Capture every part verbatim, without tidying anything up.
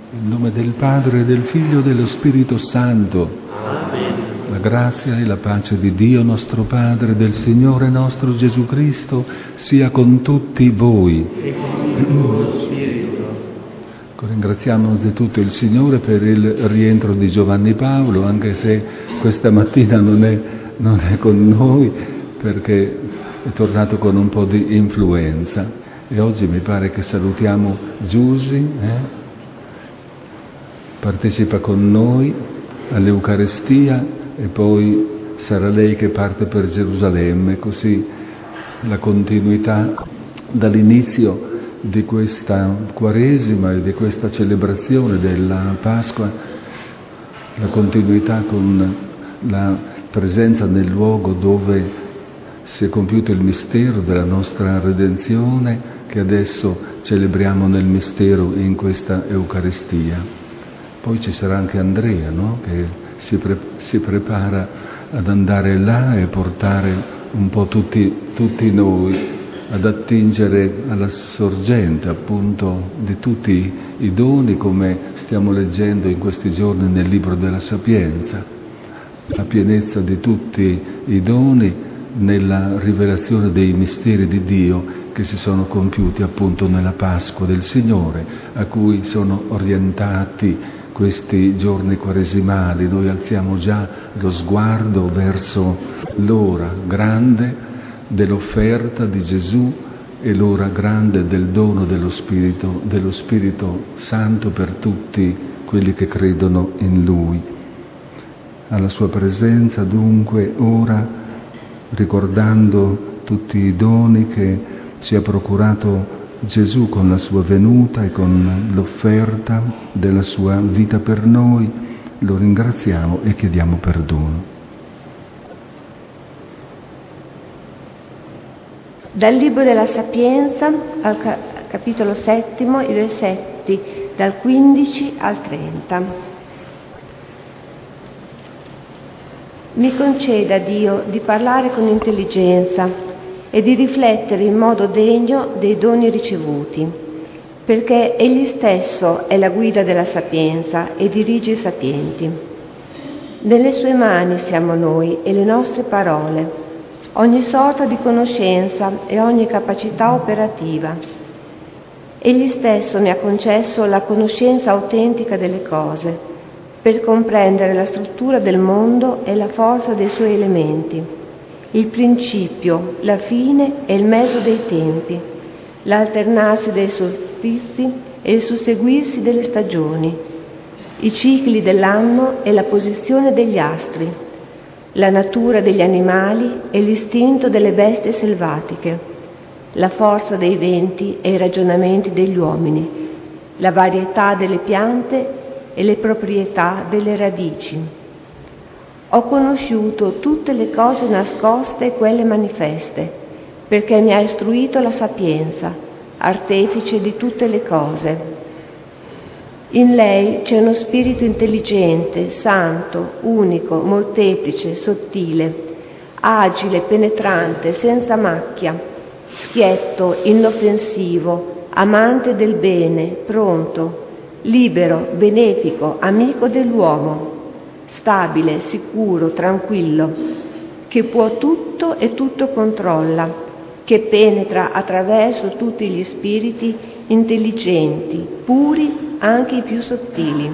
In nome del Padre, del Figlio e dello Spirito Santo. Amen. La grazia e la pace di Dio nostro Padre, del Signore nostro Gesù Cristo, sia con tutti voi. E con il tuo spirito. Ringraziamo di tutto il Signore per il rientro di Giovanni Paolo, anche se questa mattina non è, non è con noi, perché è tornato con un po' di influenza. E oggi mi pare che salutiamo Giusy, eh? Partecipa con noi all'Eucarestia e poi sarà lei che parte per Gerusalemme, così la continuità dall'inizio di questa Quaresima e di questa celebrazione della Pasqua, la continuità con la presenza nel luogo dove si è compiuto il mistero della nostra redenzione, che adesso celebriamo nel mistero in questa Eucaristia. Poi ci sarà anche Andrea, no? Che si, pre- si prepara ad andare là e portare un po' tutti, tutti noi ad attingere alla sorgente appunto di tutti i doni, come stiamo leggendo in questi giorni nel libro della Sapienza, la pienezza di tutti i doni nella rivelazione dei misteri di Dio che si sono compiuti appunto nella Pasqua del Signore, a cui sono orientati questi giorni quaresimali. Noi alziamo già lo sguardo verso l'ora grande dell'offerta di Gesù e l'ora grande del dono dello Spirito, dello Spirito Santo per tutti quelli che credono in Lui. Alla sua presenza dunque ora, ricordando tutti i doni che ci ha procurato Gesù con la sua venuta e con l'offerta della sua vita per noi, lo ringraziamo e chiediamo perdono. Dal Libro della Sapienza, al capitolo settimo, i versetti dal quindici al trenta. Mi conceda, Dio, di parlare con intelligenza e di riflettere in modo degno dei doni ricevuti, perché Egli stesso è la guida della sapienza e dirige i sapienti. Nelle sue mani siamo noi e le nostre parole, ogni sorta di conoscenza e ogni capacità operativa. Egli stesso mi ha concesso la conoscenza autentica delle cose, per comprendere la struttura del mondo e la forza dei suoi elementi, il principio, la fine e il mezzo dei tempi, l'alternarsi dei solstizi e il susseguirsi delle stagioni, i cicli dell'anno e la posizione degli astri, la natura degli animali e l'istinto delle bestie selvatiche, la forza dei venti e i ragionamenti degli uomini, la varietà delle piante e le proprietà delle radici. Ho conosciuto tutte le cose nascoste e quelle manifeste, perché mi ha istruito la sapienza, artefice di tutte le cose. In lei c'è uno spirito intelligente, santo, unico, molteplice, sottile, agile, penetrante, senza macchia, schietto, inoffensivo, amante del bene, pronto, libero, benefico, amico dell'uomo, stabile, sicuro, tranquillo, che può tutto e tutto controlla, che penetra attraverso tutti gli spiriti intelligenti, puri, anche i più sottili.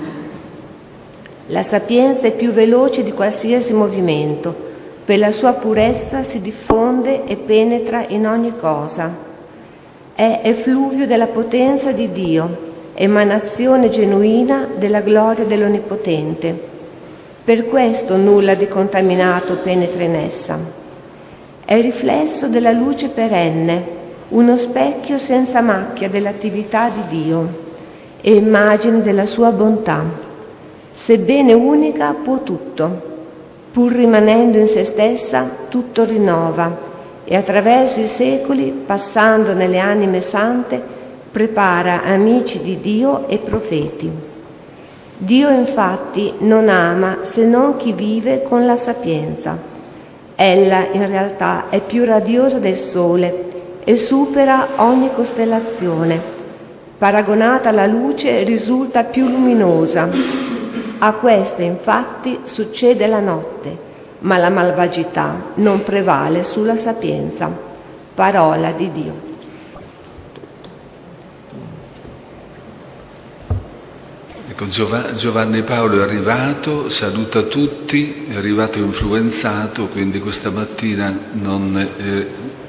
La sapienza è più veloce di qualsiasi movimento, per la sua purezza si diffonde e penetra in ogni cosa. È effluvio della potenza di Dio, emanazione genuina della gloria dell'Onnipotente. Per questo nulla di contaminato penetra in essa. È riflesso della luce perenne, uno specchio senza macchia dell'attività di Dio e immagine della sua bontà. Sebbene unica, può tutto. Pur rimanendo in se stessa, tutto rinnova e attraverso i secoli, passando nelle anime sante, prepara amici di Dio e profeti. Dio infatti non ama se non chi vive con la sapienza. Ella in realtà è più radiosa del sole e supera ogni costellazione. Paragonata alla luce risulta più luminosa. A questa infatti succede la notte, ma la malvagità non prevale sulla sapienza. Parola di Dio. Ecco, Giovanni Paolo è arrivato, saluta tutti, è arrivato influenzato, quindi questa mattina non è,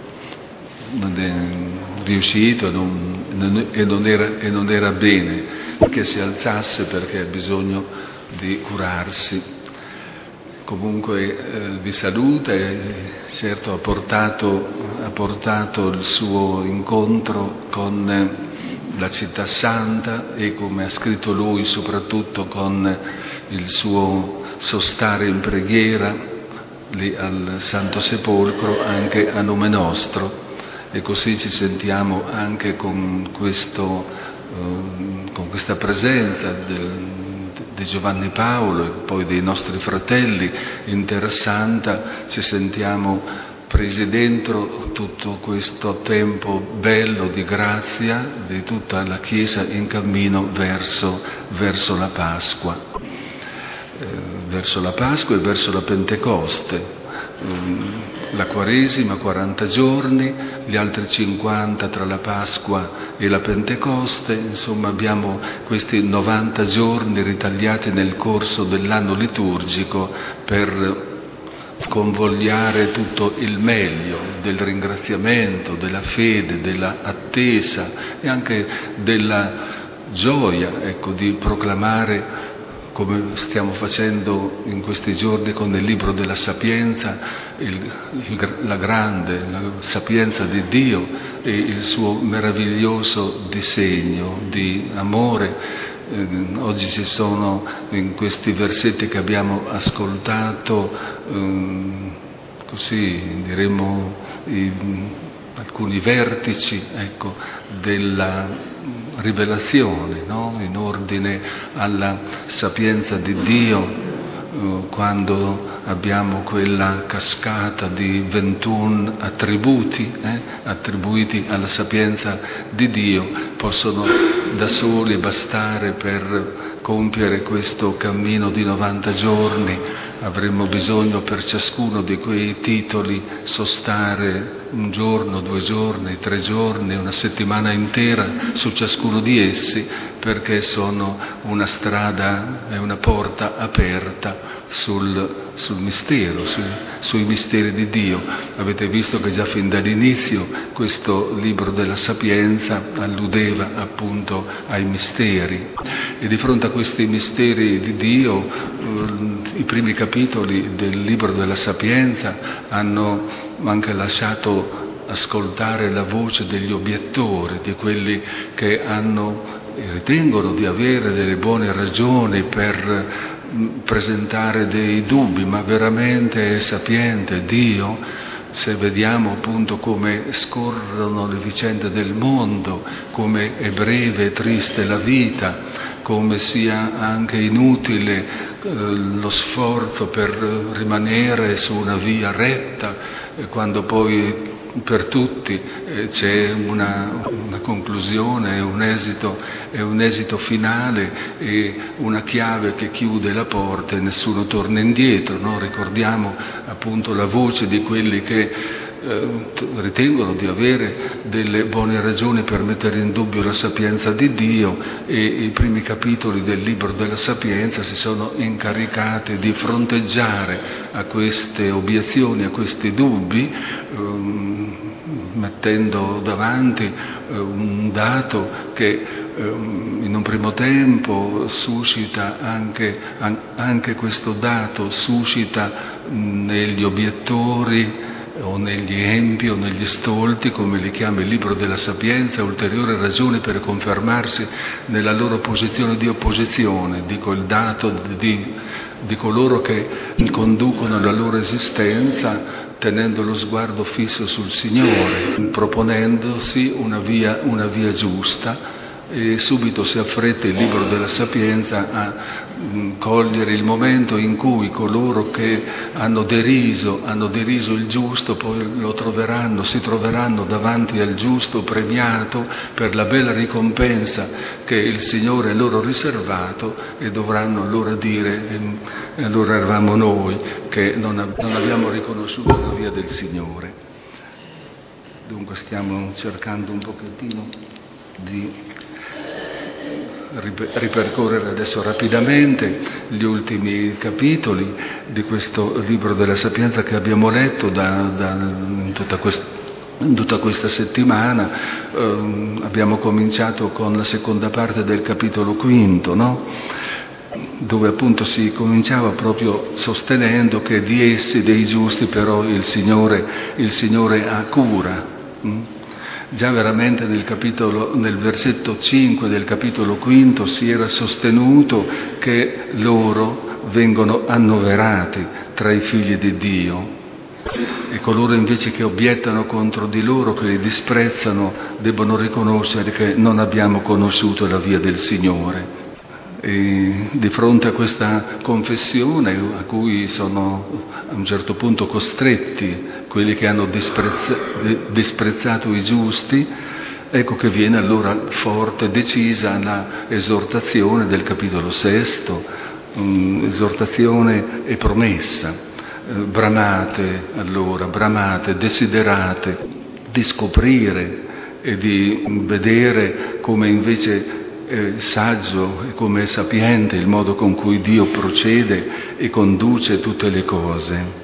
non è riuscito non, non, e, non era, e non era bene che si alzasse perché ha bisogno di curarsi. Comunque eh, vi saluta e certo ha portato, ha portato il suo incontro con eh, la città santa e, come ha scritto lui, soprattutto con il suo sostare in preghiera lì al Santo Sepolcro anche a nome nostro, e così ci sentiamo anche con, questo, eh, con questa presenza del, di Giovanni Paolo e poi dei nostri fratelli in Terra Santa, ci sentiamo presi dentro tutto questo tempo bello di grazia di tutta la Chiesa in cammino verso, verso la Pasqua, eh, verso la Pasqua e verso la Pentecoste. La Quaresima, quaranta giorni, gli altri cinquanta tra la Pasqua e la Pentecoste, insomma abbiamo questi novanta giorni ritagliati nel corso dell'anno liturgico per convogliare tutto il meglio del ringraziamento, della fede, della attesa e anche della gioia, ecco, di proclamare, come stiamo facendo in questi giorni con il libro della Sapienza, il, il, la grande la sapienza di Dio e il suo meraviglioso disegno di amore. Eh, oggi ci sono in questi versetti che abbiamo ascoltato ehm, così diremmo i, alcuni vertici, ecco, della rivelazione, no? In ordine alla sapienza di Dio, eh, quando abbiamo quella cascata di ventuno attributi eh, attribuiti alla sapienza di Dio, possono da soli bastare per compiere questo cammino di novanta giorni. Avremmo bisogno per ciascuno di quei titoli sostare un giorno, due giorni, tre giorni, una settimana intera su ciascuno di essi, perché sono una strada e una porta aperta sul, sul mistero, sui, sui misteri di Dio. Avete visto che già fin dall'inizio questo libro della Sapienza alludeva appunto ai misteri, e di fronte a questi misteri di Dio eh, i primi capitoli del libro della Sapienza hanno anche lasciato ascoltare la voce degli obiettori, di quelli che hanno ritengono di avere delle buone ragioni per presentare dei dubbi, ma veramente è sapiente Dio? Se vediamo appunto come scorrono le vicende del mondo, come è breve e triste la vita, come sia anche inutile eh, lo sforzo per rimanere su una via retta, eh, quando poi per tutti eh, c'è una, una conclusione, un esito, è un esito finale e una chiave che chiude la porta e nessuno torna indietro, no? Ricordiamo appunto la voce di quelli che eh, ritengono di avere delle buone ragioni per mettere in dubbio la sapienza di Dio, e i primi capitoli del libro della Sapienza si sono incaricati di fronteggiare a queste obiezioni, a questi dubbi, ehm, mettendo davanti eh, un dato che ehm, in un primo tempo suscita anche, an- anche questo dato suscita mh, negli obiettori o negli empi o negli stolti, come li chiama il libro della Sapienza, ulteriore ragione per confermarsi nella loro posizione di opposizione. Dico il dato di, di coloro che conducono la loro esistenza tenendo lo sguardo fisso sul Signore, proponendosi una via, una via giusta, e subito si affretta il libro della Sapienza a mh, cogliere il momento in cui coloro che hanno deriso, hanno deriso il giusto poi lo troveranno, si troveranno davanti al giusto premiato per la bella ricompensa che il Signore ha loro riservato, e dovranno allora dire e allora eravamo noi che non, ab- non abbiamo riconosciuto la via del Signore. Dunque stiamo cercando un pochettino di ripercorrere adesso rapidamente gli ultimi capitoli di questo libro della Sapienza che abbiamo letto da, da, in, tutta questa, in tutta questa settimana. Eh, abbiamo cominciato con la seconda parte del capitolo quinto, no? Dove appunto si cominciava proprio sostenendo che di essi, dei giusti, però il Signore, il Signore ha cura. Mm? Già veramente nel capitolo, nel versetto cinque del capitolo quinto si era sostenuto che loro vengono annoverati tra i figli di Dio, e coloro invece che obiettano contro di loro, che li disprezzano, debbono riconoscere che non abbiamo conosciuto la via del Signore. E di fronte a questa confessione, a cui sono a un certo punto costretti quelli che hanno disprezza, disprezzato i giusti, ecco che viene allora forte, decisa la esortazione del capitolo sesto, um, esortazione e promessa. Eh, bramate allora, bramate, desiderate di scoprire e di vedere come invece è saggio e come è sapiente il modo con cui Dio procede e conduce tutte le cose.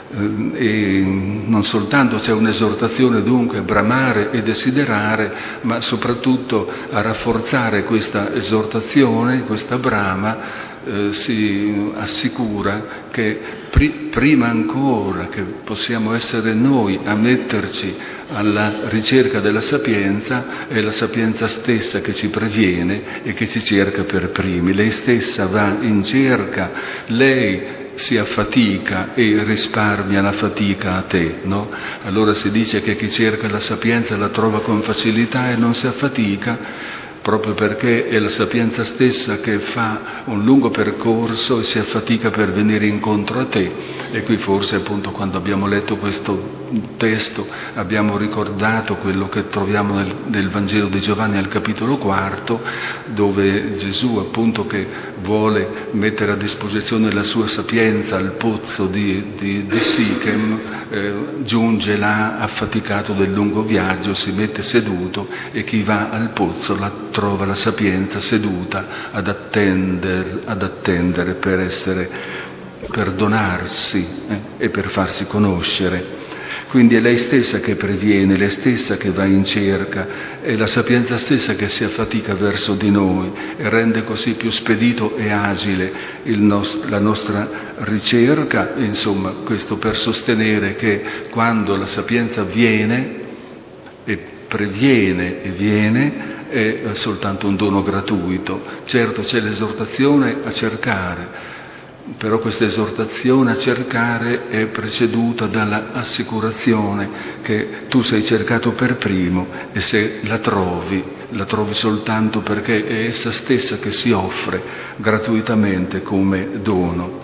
E non soltanto c'è un'esortazione dunque a bramare e desiderare, ma soprattutto a rafforzare questa esortazione, questa brama. Eh, si assicura che pri- prima ancora che possiamo essere noi a metterci alla ricerca della sapienza, è la sapienza stessa che ci previene e che ci cerca per primi. Lei stessa va in cerca, lei si affatica e risparmia la fatica a te, no? Allora si dice che chi cerca la sapienza la trova con facilità e non si affatica, proprio perché è la sapienza stessa che fa un lungo percorso e si affatica per venire incontro a te. E qui forse appunto quando abbiamo letto questo testo abbiamo ricordato quello che troviamo nel, nel Vangelo di Giovanni al capitolo quarto, dove Gesù appunto che vuole mettere a disposizione la sua sapienza al pozzo di, di, di Sichem, eh, giunge là affaticato del lungo viaggio, si mette seduto e chi va al pozzo la trova la sapienza seduta ad attendere, ad attendere per essere, per donarsi eh, e per farsi conoscere. Quindi è lei stessa che previene, lei stessa che va in cerca, è la sapienza stessa che si affatica verso di noi e rende così più spedito e agile il nost- la nostra ricerca. Insomma, questo per sostenere che quando la sapienza viene e previene e viene, è soltanto un dono gratuito. Certo c'è l'esortazione a cercare, però questa esortazione a cercare è preceduta dalla assicurazione che tu sei cercato per primo e se la trovi, la trovi soltanto perché è essa stessa che si offre gratuitamente come dono.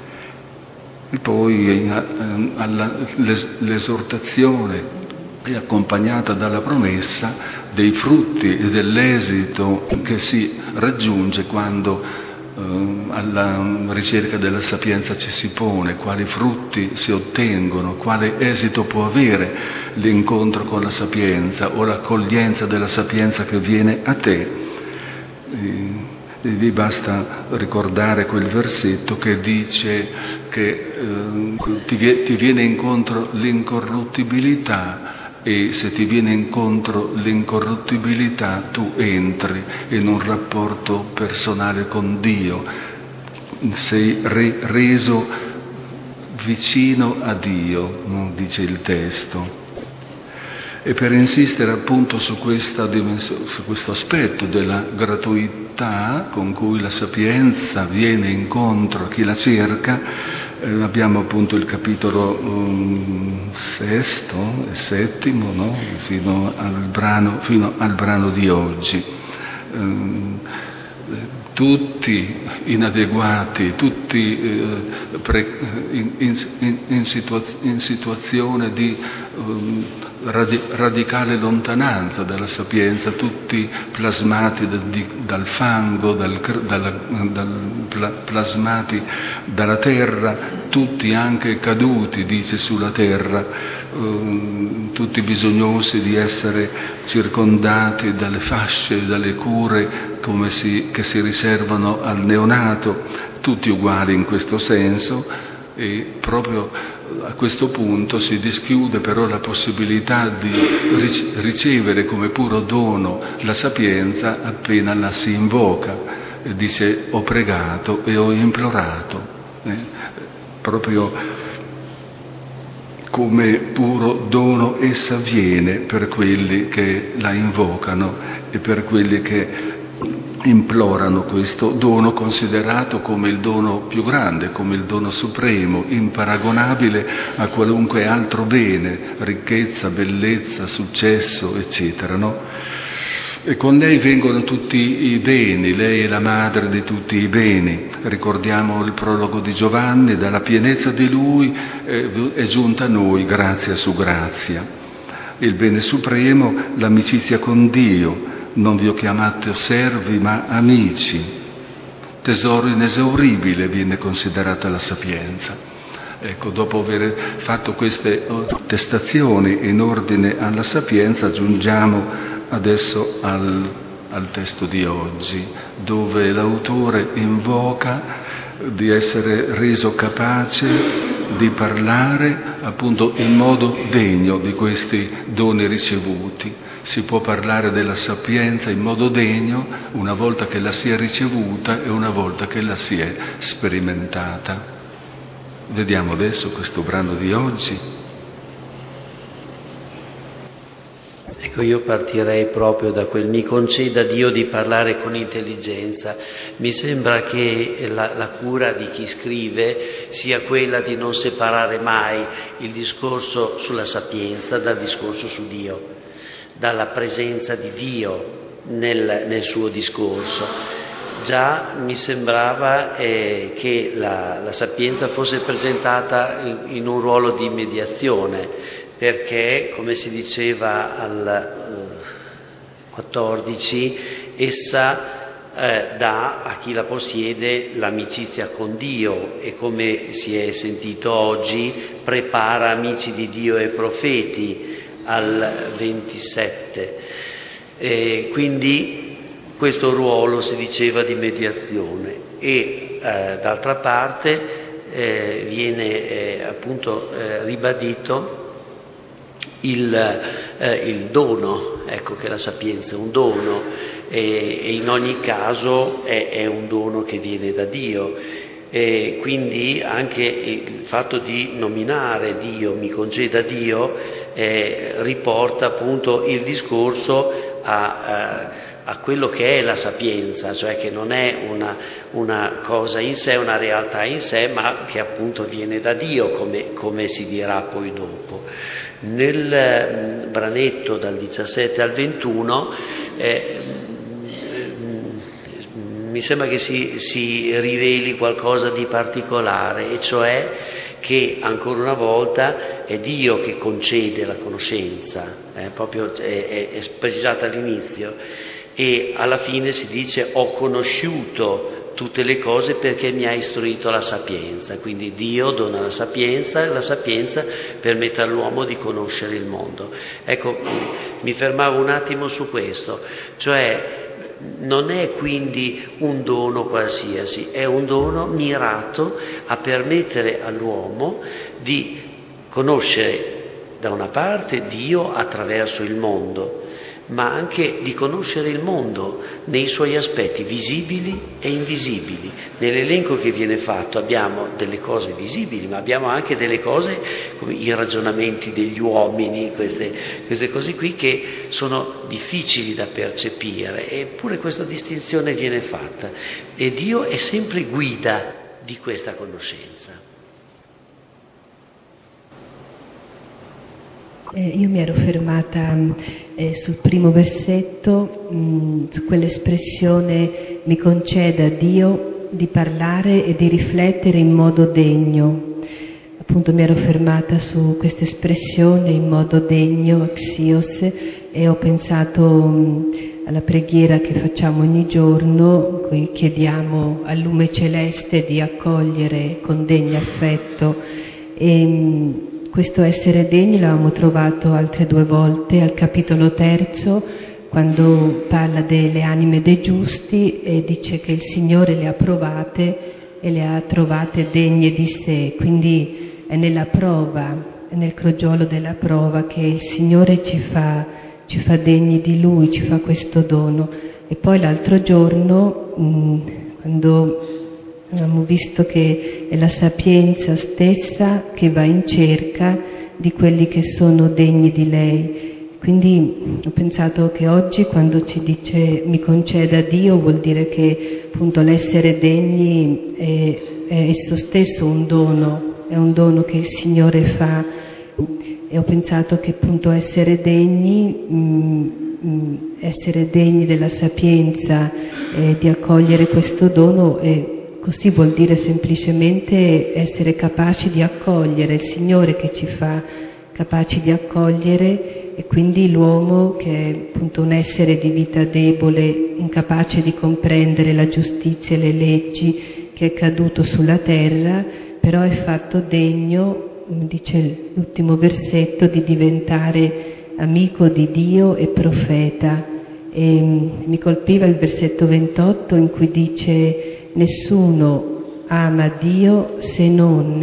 E poi alla, l'esortazione è accompagnata dalla promessa dei frutti e dell'esito che si raggiunge quando eh, alla ricerca della sapienza ci si pone, quali frutti si ottengono, quale esito può avere l'incontro con la sapienza o l'accoglienza della sapienza che viene a te. E, e vi basta ricordare quel versetto che dice che eh, ti, ti viene incontro l'incorruttibilità, e se ti viene incontro l'incorruttibilità tu entri in un rapporto personale con Dio, sei re, reso vicino a Dio, no? Dice il testo. E per insistere appunto su, questa su questo aspetto della gratuità con cui la sapienza viene incontro a chi la cerca, eh, abbiamo appunto il capitolo um, sesto e settimo, no? fino, al brano, fino al brano di oggi. ehm, tutti inadeguati, tutti eh, pre, in, in, in, situaz- in situazione di um, radi- radicale lontananza dalla sapienza, tutti plasmati da, di, dal fango, dal, dalla, dal, pla, plasmati dalla terra, tutti anche caduti, dice, sulla terra, um, tutti bisognosi di essere circondati dalle fasce, dalle cure come si, che si riservano al neonato, tutti uguali in questo senso, e proprio a questo punto si dischiude però la possibilità di ricevere come puro dono la sapienza appena la si invoca. E dice: ho pregato e ho implorato, eh? proprio come puro dono essa viene per quelli che la invocano e per quelli che implorano questo dono, considerato come il dono più grande, come il dono supremo, imparagonabile a qualunque altro bene, ricchezza, bellezza, successo, eccetera, no? E con lei vengono tutti i beni, lei è la madre di tutti i beni. Ricordiamo il prologo di Giovanni: dalla pienezza di lui è giunta a noi grazia su grazia. Il bene supremo, l'amicizia con Dio. Non vi ho chiamato servi ma amici. Tesoro inesauribile viene considerata la sapienza. Ecco, dopo aver fatto queste attestazioni in ordine alla sapienza, giungiamo adesso al, al testo di oggi, dove l'autore invoca di essere reso capace di parlare appunto in modo degno di questi doni ricevuti. Si può parlare della sapienza in modo degno una volta che la si è ricevuta e una volta che la si è sperimentata. Vediamo adesso questo brano di oggi. Ecco, io partirei proprio da quel: mi conceda Dio di parlare con intelligenza. Mi sembra che la, la cura di chi scrive sia quella di non separare mai il discorso sulla sapienza dal discorso su Dio, dalla presenza di Dio nel, nel suo discorso. Già mi sembrava eh, che la, la sapienza fosse presentata in, in un ruolo di mediazione, perché, come si diceva al uh, quattordici, essa eh, dà a chi la possiede l'amicizia con Dio e, come si è sentito oggi, prepara amici di Dio e profeti al ventisette. E quindi questo ruolo, si diceva, di mediazione. E eh, d'altra parte eh, viene eh, appunto eh, ribadito il, eh, il dono, ecco, che la sapienza è un dono e, e in ogni caso è, è un dono che viene da Dio. E quindi anche il fatto di nominare Dio, mi conceda Dio, eh, riporta appunto il discorso a, a, a quello che è la sapienza, cioè che non è una, una cosa in sé, una realtà in sé, ma che appunto viene da Dio, come, come si dirà poi dopo. Nel branetto dal diciassette al ventuno eh, mi sembra che si, si riveli qualcosa di particolare, e cioè che ancora una volta è Dio che concede la conoscenza, eh, proprio è, è, è precisata all'inizio, e alla fine si dice: ho conosciuto tutte le cose perché mi ha istruito la sapienza. Quindi Dio dona la sapienza e la sapienza permette all'uomo di conoscere il mondo. Ecco, mi fermavo un attimo su questo, cioè non è quindi un dono qualsiasi, è un dono mirato a permettere all'uomo di conoscere da una parte Dio attraverso il mondo, ma anche di conoscere il mondo nei suoi aspetti visibili e invisibili. Nell'elenco che viene fatto abbiamo delle cose visibili, ma abbiamo anche delle cose come i ragionamenti degli uomini, queste, queste cose qui che sono difficili da percepire, eppure questa distinzione viene fatta e Dio è sempre guida di questa conoscenza. Eh, io mi ero fermata eh, sul primo versetto, mh, su quell'espressione mi conceda Dio di parlare e di riflettere in modo degno. Appunto mi ero fermata su questa espressione in modo degno, axios, e ho pensato mh, alla preghiera che facciamo ogni giorno, in cui chiediamo al lume celeste di accogliere con degno affetto. E, mh, questo essere degni l'avevamo trovato altre due volte al capitolo terzo, quando parla delle anime dei giusti e dice che il Signore le ha provate e le ha trovate degne di sé. Quindi è nella prova, è nel crogiolo della prova che il Signore ci fa, ci fa degni di Lui, ci fa questo dono. E poi l'altro giorno, mh, quando abbiamo visto che è la sapienza stessa che va in cerca di quelli che sono degni di lei. Quindi ho pensato che oggi, quando ci dice mi conceda Dio, vuol dire che appunto l'essere degni è, è esso stesso un dono, è un dono che il Signore fa. E ho pensato che appunto essere degni, mh, mh, essere degni della sapienza e di accogliere questo dono è così, vuol dire semplicemente essere capaci di accogliere il Signore che ci fa capaci di accogliere, e quindi l'uomo, che è appunto un essere di vita debole, incapace di comprendere la giustizia e le leggi, che è caduto sulla terra, però è fatto degno, dice l'ultimo versetto, di diventare amico di Dio e profeta. E mi colpiva il versetto ventotto in cui dice: nessuno ama Dio se non,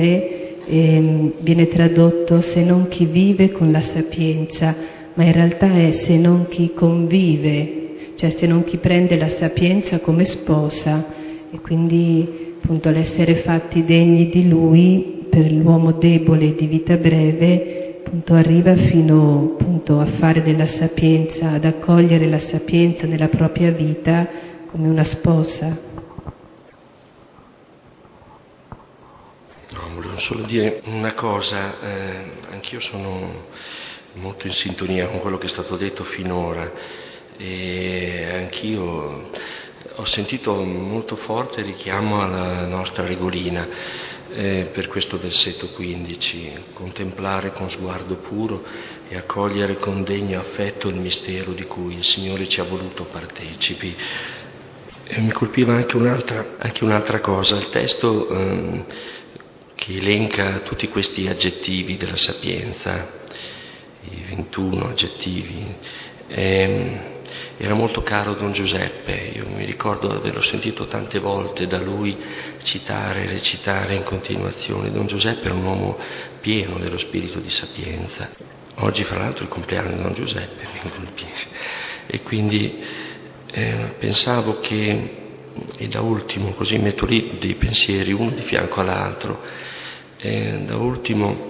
eh, viene tradotto se non chi vive con la sapienza, ma in realtà è se non chi convive, cioè se non chi prende la sapienza come sposa. E quindi appunto l'essere fatti degni di Lui per l'uomo debole di vita breve appunto arriva fino appunto a fare della sapienza, ad accogliere la sapienza nella propria vita come una sposa. No, volevo solo dire una cosa, eh, anch'io sono molto in sintonia con quello che è stato detto finora e anch'io ho sentito molto forte il richiamo alla nostra regolina eh, per questo versetto quindici: contemplare con sguardo puro e accogliere con degno affetto il mistero di cui il Signore ci ha voluto partecipi. E mi colpiva anche un'altra, anche un'altra cosa, il testo ehm, che elenca tutti questi aggettivi della sapienza, i ventuno aggettivi. E, era molto caro Don Giuseppe, io mi ricordo di averlo sentito tante volte da lui citare, recitare in continuazione. Don Giuseppe era un uomo pieno dello spirito di sapienza. Oggi fra l'altro è il compleanno di Don Giuseppe, e quindi eh, pensavo che, e da ultimo, così metto lì dei pensieri uno di fianco all'altro, eh, da ultimo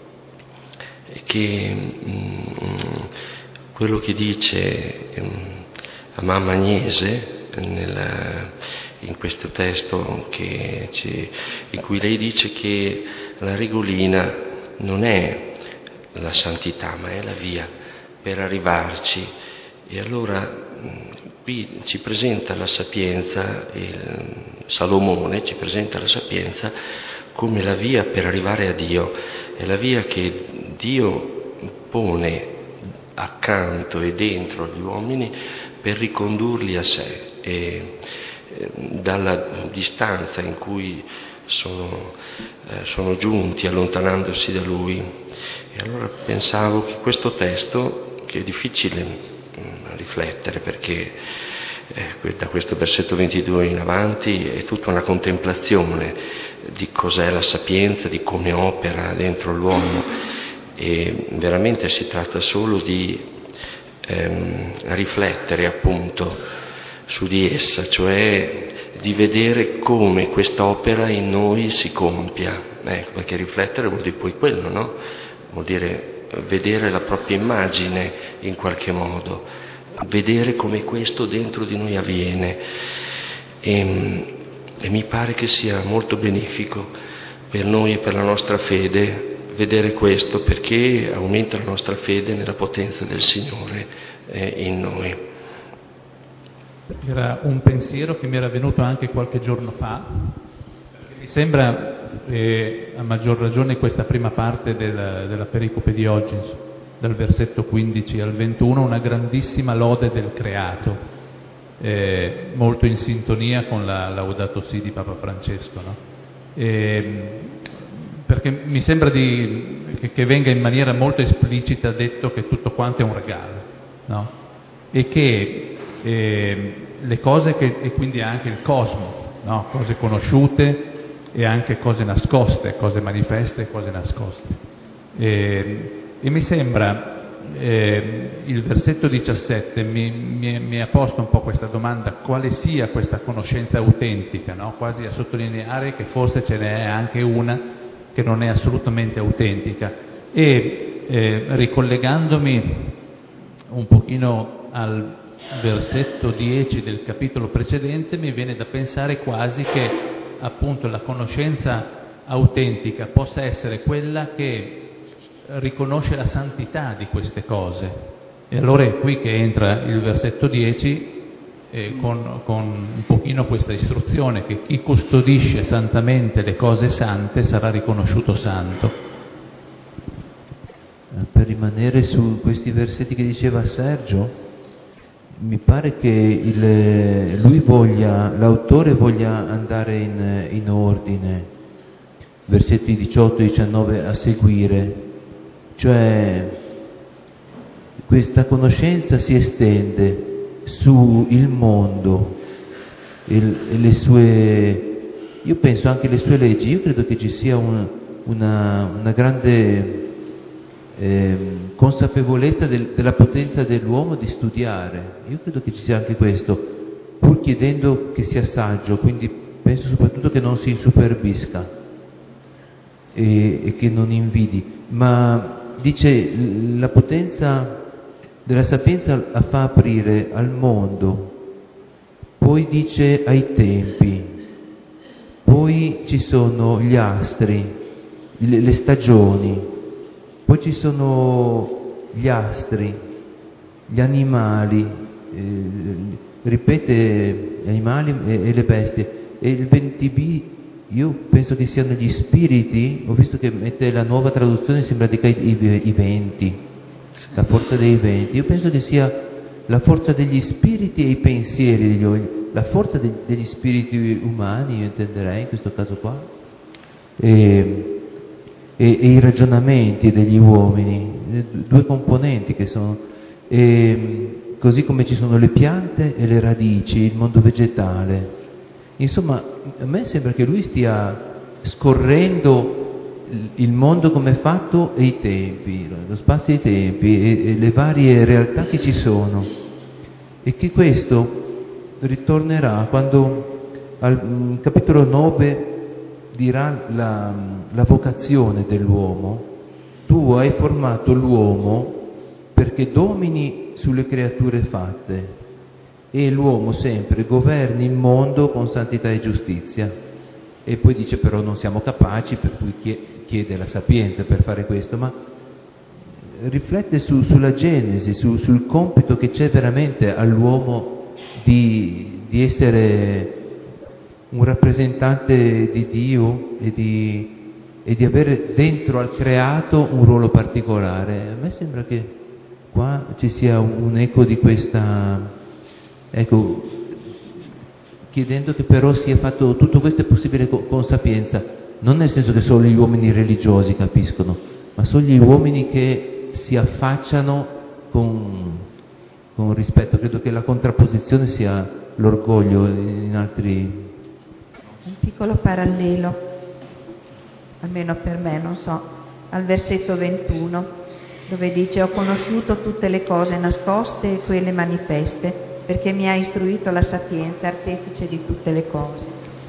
che mh, quello che dice mh, a mamma Agnese nel, in questo testo che ci, in cui lei dice che la regolina non è la santità ma è la via per arrivarci. E allora qui ci presenta la sapienza, il Salomone ci presenta la sapienza come la via per arrivare a Dio, è la via che Dio pone accanto e dentro agli uomini per ricondurli a sé, e dalla distanza in cui sono, eh, sono giunti allontanandosi da Lui. E allora pensavo che questo testo, che è difficile mh, riflettere perché eh, da questo versetto ventidue in avanti è tutta una contemplazione di cos'è la sapienza, di come opera dentro l'uomo, e veramente si tratta solo di ehm, riflettere appunto su di essa, cioè di vedere come quest'opera in noi si compia. Ecco, perché riflettere vuol dire poi quello, no? Vuol dire vedere la propria immagine in qualche modo, vedere come questo dentro di noi avviene, e, e mi pare che sia molto benefico per noi e per la nostra fede vedere questo, perché aumenta la nostra fede nella potenza del Signore eh, in noi. Era un pensiero che mi era venuto anche qualche giorno fa. Mi sembra, eh, a maggior ragione, questa prima parte del, della pericope di oggi, dal versetto quindici al ventuno, una grandissima lode del creato, eh, molto in sintonia con la Laudato Si di Papa Francesco, no? Eh, perché mi sembra di, che, che venga in maniera molto esplicita detto che tutto quanto è un regalo, no? E che eh, le cose, che, e quindi anche il cosmo, no? Cose conosciute e anche cose nascoste, cose manifeste e cose nascoste. E, e mi sembra, eh, il versetto diciassette mi, mi, mi ha posto un po' questa domanda, quale sia questa conoscenza autentica, no? Quasi a sottolineare che forse ce n'è anche una che non è assolutamente autentica. E eh, ricollegandomi un pochino al versetto dieci del capitolo precedente, mi viene da pensare quasi che appunto la conoscenza autentica possa essere quella che riconosce la santità di queste cose. E allora è qui che entra il versetto dieci eh, con, con un pochino questa istruzione che chi custodisce santamente le cose sante sarà riconosciuto santo. Per rimanere su questi versetti che diceva Sergio, mi pare che il, lui voglia, l'autore voglia andare in, in ordine, versetti diciotto e diciannove a seguire, cioè questa conoscenza si estende sul mondo e, e le sue, io penso anche le sue leggi. Io credo che ci sia un, una, una grande eh, consapevolezza del, della potenza dell'uomo di studiare. Io credo che ci sia anche questo, pur chiedendo che sia saggio, quindi penso soprattutto che non si insuperbisca e, e che non invidi, ma dice la potenza della sapienza fa aprire al mondo, poi dice ai tempi, poi ci sono gli astri, le, le stagioni, poi ci sono gli astri, gli animali, eh, ripete gli animali e, e le bestie, e il venti B, io penso che siano gli spiriti. Ho visto che mette la nuova traduzione, sembra dica i, i, i venti, la forza dei venti. Io penso che sia la forza degli spiriti e i pensieri degli uomini, la forza de, degli spiriti umani, io intenderei in questo caso qua, e, e, e i ragionamenti degli uomini, due componenti che sono, e, così come ci sono le piante e le radici, il mondo vegetale. Insomma, a me sembra che lui stia scorrendo il mondo come è fatto e i tempi, lo spazio e i tempi e, e le varie realtà che ci sono, e che questo ritornerà quando al capitolo nove dirà la, la vocazione dell'uomo. Tu hai formato l'uomo perché domini sulle creature fatte, e l'uomo sempre governi il mondo con santità e giustizia. E poi dice però non siamo capaci, per cui chiede la sapienza per fare questo, ma riflette su, sulla Genesi, su, sul compito che c'è veramente all'uomo di, di essere un rappresentante di Dio e di, e di avere dentro al creato un ruolo particolare. A me sembra che qua ci sia un, un eco di questa... Ecco, chiedendo che però sia fatto tutto questo è possibile con, con sapienza, non nel senso che solo gli uomini religiosi capiscono, ma solo gli uomini che si affacciano con, con rispetto. Credo che la contrapposizione sia l'orgoglio in altri. Un piccolo parallelo, almeno per me, non so, al versetto ventuno, dove dice: ho conosciuto tutte le cose nascoste e quelle manifeste, perché mi ha istruito la sapienza, artefice di tutte le cose.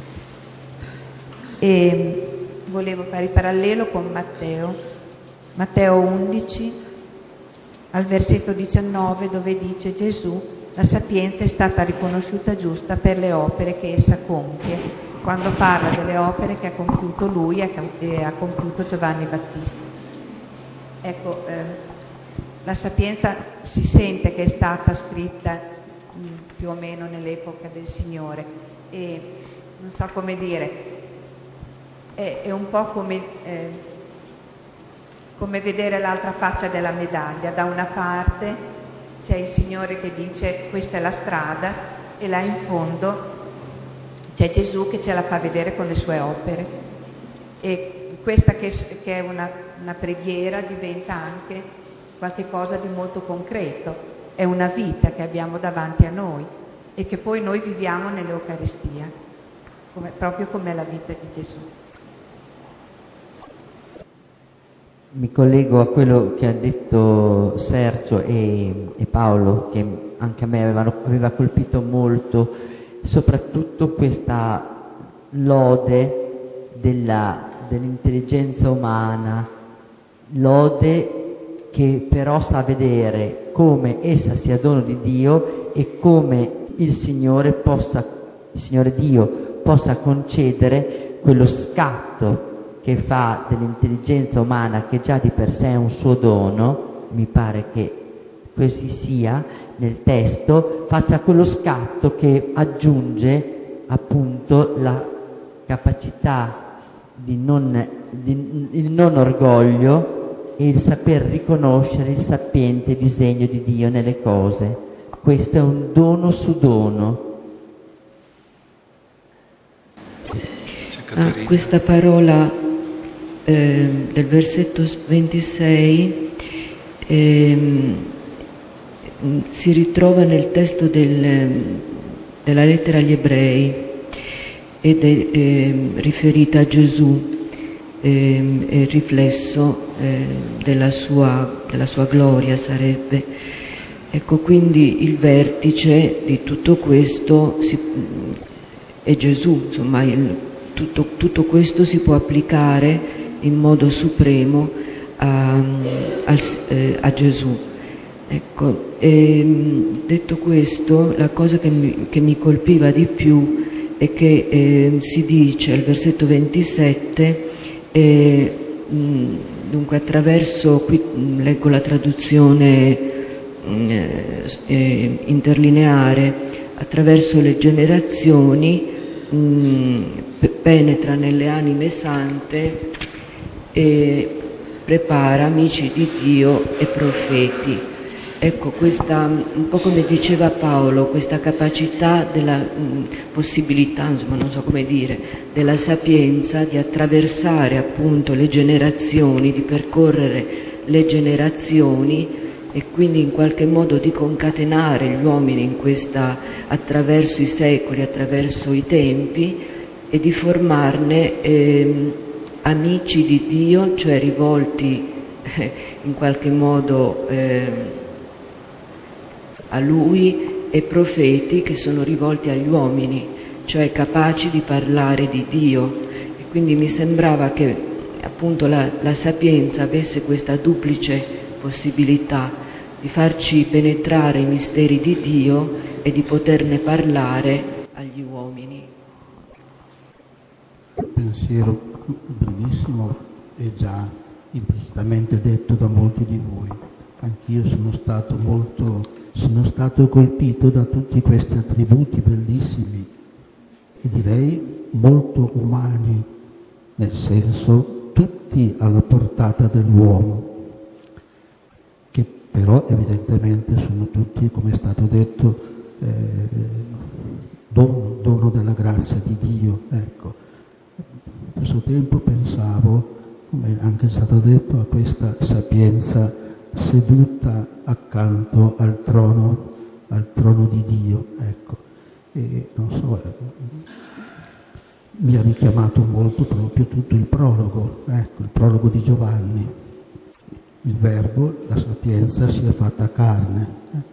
E volevo fare il parallelo con Matteo, Matteo undici, al versetto diciannove, dove dice Gesù: la sapienza è stata riconosciuta giusta per le opere che essa compie, quando parla delle opere che ha compiuto lui e ha compiuto Giovanni Battista. Ecco, eh, la Sapienza si sente che è stata scritta mh, più o meno nell'epoca del Signore e non so come dire, è, è un po' come, eh, come vedere l'altra faccia della medaglia. Da una parte c'è il Signore che dice questa è la strada e là in fondo c'è Gesù che ce la fa vedere con le sue opere. E questa che, che è una, una preghiera diventa anche qualche cosa di molto concreto, è una vita che abbiamo davanti a noi e che poi noi viviamo nell'Eucaristia, come, proprio come la vita di Gesù. Mi collego a quello che ha detto Sergio e, e Paolo, che anche a me avevano, aveva colpito molto, soprattutto questa lode della, dell'intelligenza umana, lode che però sa vedere come essa sia dono di Dio e come il Signore possa, il Signore Dio possa concedere quello scatto che fa dell'intelligenza umana, che già di per sé è un suo dono, mi pare che così sia nel testo, faccia quello scatto che aggiunge appunto la capacità di non, di, il non orgoglio e il saper riconoscere il sapiente disegno di Dio nelle cose. Questo è un dono su dono. Ah, questa parola eh, del versetto ventisei eh, si ritrova nel testo del, della lettera agli ebrei ed è eh, riferita a Gesù, eh, è il riflesso eh, della, sua, della sua gloria sarebbe. Ecco, quindi il vertice di tutto questo si, è Gesù, insomma il, tutto, tutto questo si può applicare in modo supremo a, a, a Gesù. Ecco, e, detto questo, la cosa che mi, che mi colpiva di più è che eh, si dice al versetto ventisette, eh, mh, dunque attraverso, qui mh, leggo la traduzione mh, eh, interlineare, attraverso le generazioni mh, penetra nelle anime sante e prepara amici di Dio e profeti. Ecco, questa, un po' come diceva Paolo, questa capacità della mh, possibilità, insomma, non so come dire, della sapienza di attraversare appunto le generazioni, di percorrere le generazioni e quindi in qualche modo di concatenare gli uomini in questa, attraverso i secoli, attraverso i tempi e di formarne eh, amici di Dio, cioè rivolti eh, in qualche modo eh, a Lui, e profeti che sono rivolti agli uomini, cioè capaci di parlare di Dio. E quindi mi sembrava che appunto la, la sapienza avesse questa duplice possibilità di farci penetrare i misteri di Dio e di poterne parlare agli uomini. Il pensiero brevissimo è già implicitamente detto da molti di voi. Anch'io sono stato molto, sono stato colpito da tutti questi attributi bellissimi e direi molto umani, nel senso tutti alla portata dell'uomo, che però evidentemente sono tutti, come è stato detto, eh, dono, dono della grazia di Dio. Ecco. Allo stesso tempo pensavo, come anche è stato detto, a questa sapienza seduta accanto al trono, al trono di Dio, ecco. E non so, mi ha richiamato molto proprio tutto il prologo, ecco, il prologo di Giovanni. Il Verbo, la sapienza si è fatta carne.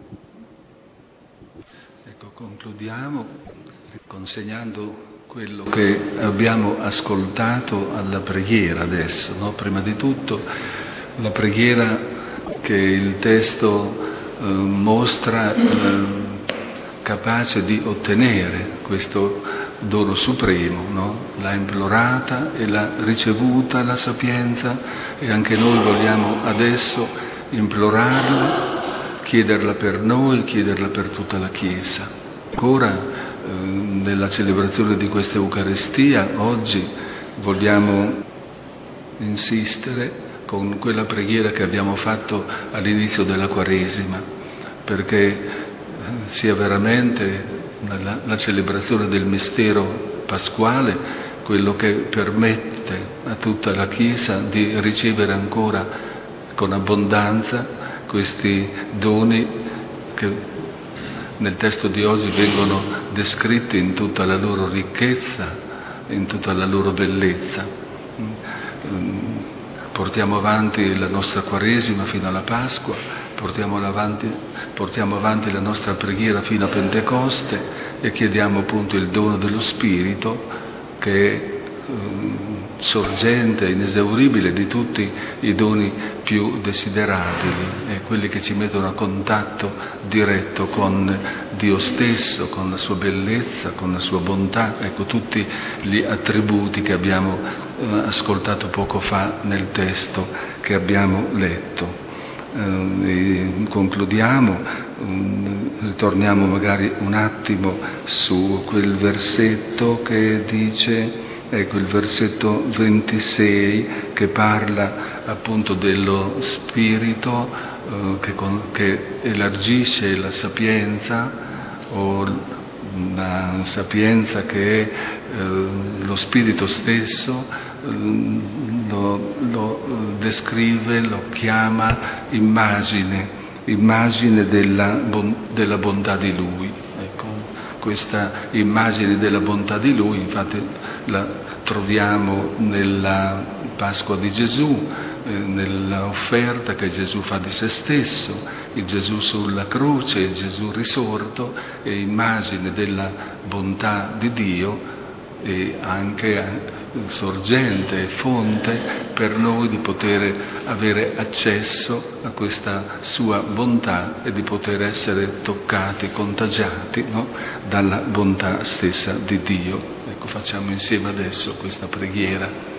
Ecco, concludiamo consegnando quello che abbiamo ascoltato alla preghiera adesso, no? Prima di tutto la preghiera che il testo eh, mostra eh, capace di ottenere questo dono supremo, no? L'ha implorata e l'ha ricevuta la sapienza, e anche noi vogliamo adesso implorarla, chiederla per noi, chiederla per tutta la Chiesa. Ancora eh, nella celebrazione di questa Eucaristia oggi vogliamo insistere con quella preghiera che abbiamo fatto all'inizio della Quaresima, perché sia veramente la, la celebrazione del mistero pasquale quello che permette a tutta la Chiesa di ricevere ancora con abbondanza questi doni che nel testo di oggi vengono descritti in tutta la loro ricchezza, in tutta la loro bellezza. Portiamo avanti la nostra Quaresima fino alla Pasqua, portiamo avanti, portiamo avanti la nostra preghiera fino a Pentecoste e chiediamo appunto il dono dello Spirito, che è sorgente, inesauribile di tutti i doni più desiderabili, e quelli che ci mettono a contatto diretto con Dio stesso, con la sua bellezza, con la sua bontà, ecco tutti gli attributi che abbiamo eh, ascoltato poco fa nel testo che abbiamo letto. Eh, concludiamo, um, ritorniamo magari un attimo su quel versetto che dice, ecco il versetto ventisei, che parla appunto dello Spirito eh, che, con, che elargisce la sapienza, o la sapienza che è eh, lo Spirito stesso, Lo, lo descrive, lo chiama immagine, immagine della, della bontà di Lui. Ecco, questa immagine della bontà di Lui, infatti, la troviamo nella Pasqua di Gesù, eh, nell'offerta che Gesù fa di se stesso, il Gesù sulla croce, il Gesù risorto, è immagine della bontà di Dio, e anche sorgente e fonte per noi di poter avere accesso a questa sua bontà e di poter essere toccati, contagiati, no? dalla bontà stessa di Dio. Ecco, facciamo insieme adesso questa preghiera.